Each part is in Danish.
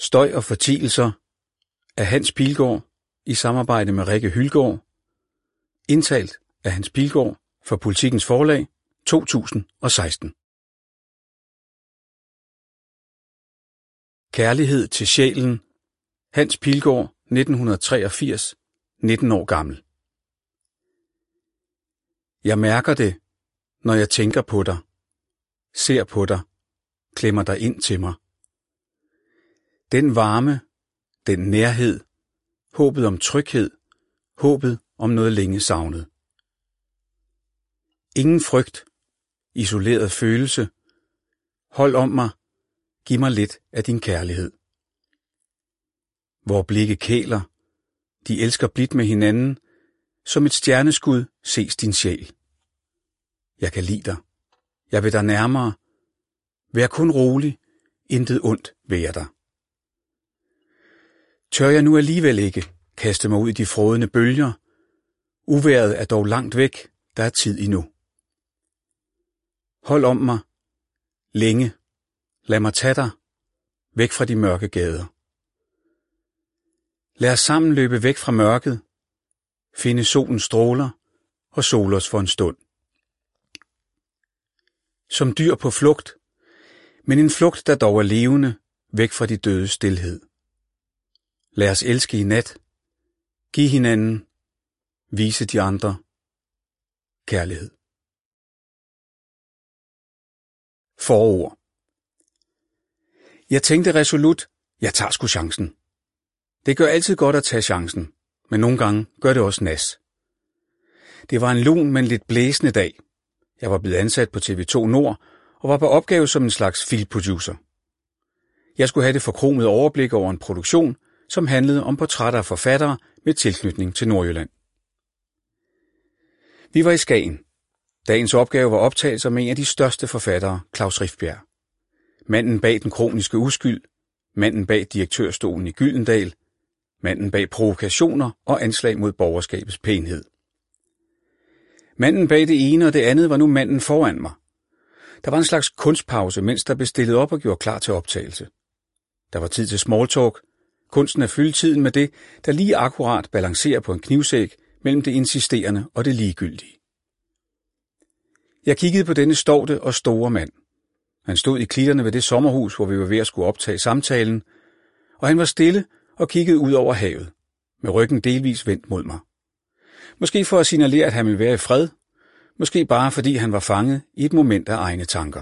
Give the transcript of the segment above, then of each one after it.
Støj og fortielser af Hans Pilgaard i samarbejde med Rikke Hyldgaard. Indtalt af Hans Pilgaard for Politikens Forlag 2016. Kærlighed til sjælen. Hans Pilgaard, 1983, 19 år gammel. Jeg mærker det, når jeg tænker på dig, ser på dig, klemmer dig ind til mig. Den varme, den nærhed, håbet om tryghed, håbet om noget længe savnet. Ingen frygt, isoleret følelse. Hold om mig, giv mig lidt af din kærlighed. Hvor blikke kæler, de elsker blidt med hinanden, som et stjerneskud ses din sjæl. Jeg kan lide dig, jeg vil dig nærmere. Vær kun rolig, intet ondt værer dig. Tør jeg nu alligevel ikke kaste mig ud i de frådende bølger? Uværet er dog langt væk, der er tid endnu. Hold om mig, længe, lad mig tage dig, væk fra de mørke gader. Lad os sammen løbe væk fra mørket, finde solens stråler og sole os for en stund. Som dyr på flugt, men en flugt, der dog er levende, væk fra de dødes stilhed. Lad os elske i nat, give hinanden, vise de andre kærlighed. Forord. Jeg tænkte resolut, jeg tager sgu chancen. Det gør altid godt at tage chancen, men nogle gange gør det også nas. Det var en lun, men lidt blæsende dag. Jeg var blevet ansat på TV2 Nord og var på opgave som en slags filmproducer. Jeg skulle have det forkromede overblik over en produktion, som handlede om portrætter af forfattere med tilknytning til Nordjylland. Vi var i Skagen. Dagens opgave var optagelser med en af de største forfattere, Klaus Rifbjerg. Manden bag Den kroniske uskyld, manden bag direktørstolen i Gyldendal, manden bag provokationer og anslag mod borgerskabets pænhed. Manden bag det ene og det andet var nu manden foran mig. Der var en slags kunstpause, mens der blev stillet op og gjort klar til optagelse. Der var tid til smalltalk. Kunsten at fylde tiden med det, der lige akkurat balancerer på en knivsæg mellem det insisterende og det ligegyldige. Jeg kiggede på denne stovte og store mand. Han stod i klitterne ved det sommerhus, hvor vi var ved at skulle optage samtalen, og han var stille og kiggede ud over havet, med ryggen delvis vendt mod mig. Måske for at signalere, at han ville være i fred, måske bare fordi han var fanget i et moment af egne tanker.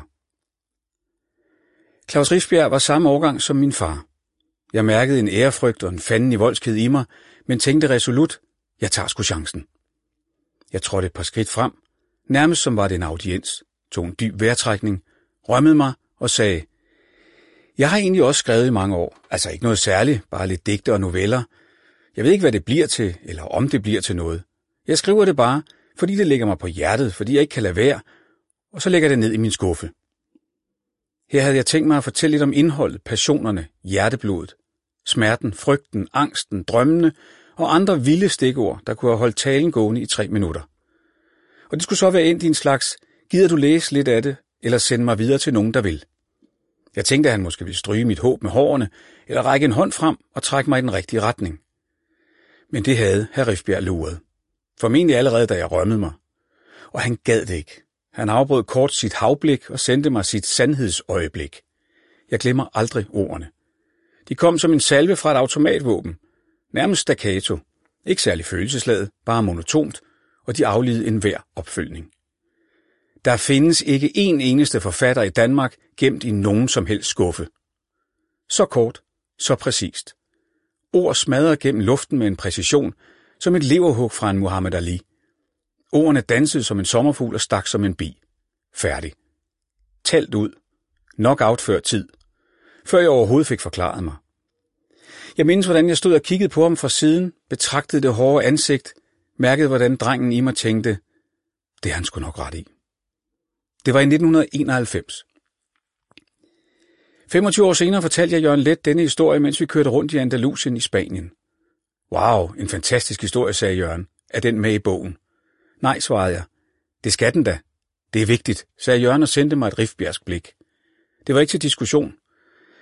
Klaus Rifbjerg var samme årgang som min far. Jeg mærkede en ærefrygt og en fanden i voldsked i mig, men tænkte resolut, jeg tager sgu chancen. Jeg trådte et par skridt frem, nærmest som var det en audiens, tog en dyb vejrtrækning, rømmede mig og sagde, jeg har egentlig også skrevet i mange år, altså ikke noget særligt, bare lidt digte og noveller. Jeg ved ikke, hvad det bliver til, eller om det bliver til noget. Jeg skriver det bare, fordi det ligger mig på hjertet, fordi jeg ikke kan lade være, og så lægger det ned i min skuffe. Her havde jeg tænkt mig at fortælle lidt om indholdet, passionerne, hjerteblodet, smerten, frygten, angsten, drømmene og andre vilde stikord, der kunne have holdt talen gående i 3 minutter. Og det skulle så være endt i en slags, gider du læse lidt af det, eller sende mig videre til nogen, der vil. Jeg tænkte, at han måske ville stryge mit håb med hårene, eller række en hånd frem og trække mig i den rigtige retning. Men det havde hr. Rifbjerg luret. Formentlig allerede, da jeg rømmede mig. Og han gad det ikke. Han afbrød kort sit havblik og sendte mig sit sandhedsøjeblik. Jeg glemmer aldrig ordene. De kom som en salve fra et automatvåben. Nærmest staccato. Ikke særlig følelsesladet, bare monotont, og de aflidede enhver opfølgning. Der findes ikke en eneste forfatter i Danmark gemt i nogen som helst skuffe. Så kort, så præcist. Ord smadrer gennem luften med en præcision, som et leverhug fra en Muhammad Ali. Ordene dansede som en sommerfugl og stak som en bi. Færdig. Talt ud. Knockout før tid. Før jeg overhovedet fik forklaret mig. Jeg mindes, hvordan jeg stod og kiggede på ham fra siden, betragtede det hårde ansigt, mærkede, hvordan drengen i mig tænkte, det er han sgu nok ret i. Det var i 1991. 25 år senere fortalte jeg Jørgen Leth denne historie, mens vi kørte rundt i Andalusien i Spanien. Wow, en fantastisk historie, sagde Jørgen. Er den med i bogen? Nej, svarede jeg. Det skal den da. Det er vigtigt, sagde Jørgen og sendte mig et Rifbjergsk blik. Det var ikke til diskussion.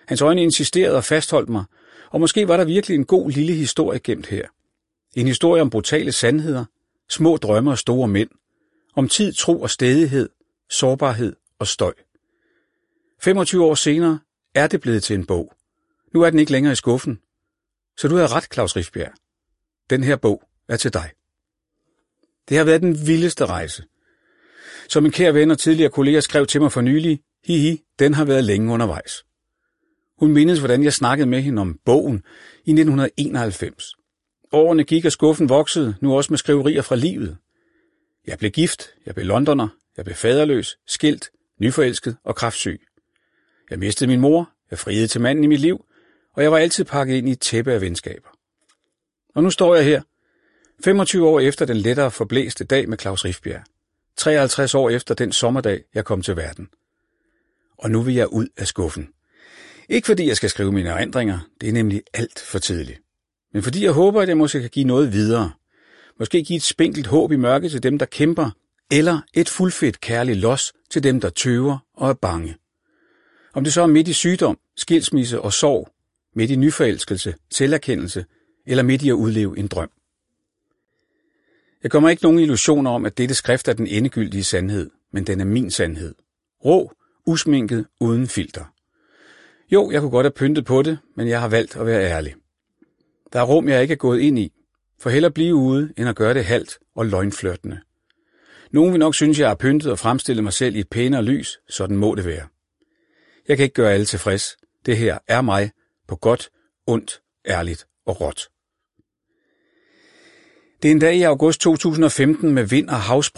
Hans øjne insisterede og fastholdt mig, og måske var der virkelig en god lille historie gemt her. En historie om brutale sandheder, små drømme og store mænd, om tid, tro og stædighed, sårbarhed og støj. 25 år senere er det blevet til en bog. Nu er den ikke længere i skuffen. Så du havde ret, Klaus Rifbjerg. Den her bog er til dig. Det har været den vildeste rejse. Som en kær ven og tidligere kollega skrev til mig for nylig, den har været længe undervejs. Hun mindes, hvordan jeg snakkede med hende om bogen i 1991. Årene gik, og skuffen voksede, nu også med skriverier fra livet. Jeg blev gift, jeg blev londoner, jeg blev faderløs, skilt, nyforelsket og kræftsyg. Jeg mistede min mor, jeg friede til manden i mit liv, og jeg var altid pakket ind i et tæppe af venskaber. Og nu står jeg her, 25 år efter den lettere forblæste dag med Klaus Rifbjerg. 53 år efter den sommerdag, jeg kom til verden. Og nu vil jeg ud af skuffen. Ikke fordi jeg skal skrive mine erindringer, det er nemlig alt for tidligt. Men fordi jeg håber, at jeg måske kan give noget videre. Måske give et spinkelt håb i mørket til dem, der kæmper, eller et fuldfedt kærligt los til dem, der tøver og er bange. Om det så er midt i sygdom, skilsmisse og sorg, midt i nyforelskelse, selverkendelse, eller midt i at udleve en drøm. Jeg kommer ikke nogen illusioner om, at dette skrift er den endegyldige sandhed, men den er min sandhed. Rå, usminket, uden filter. Jo, jeg kunne godt have pyntet på det, men jeg har valgt at være ærlig. Der er rum, jeg ikke er gået ind i, for hellere blive ude, end at gøre det halvt og løgnflirtende. Nogen vil nok synes, jeg har pyntet og fremstillet mig selv i et pænere lys, sådan må det være. Jeg kan ikke gøre alle tilfreds. Det her er mig, på godt, ondt, ærligt og råt. Det er en dag i august 2015 med vind og havsprøjt.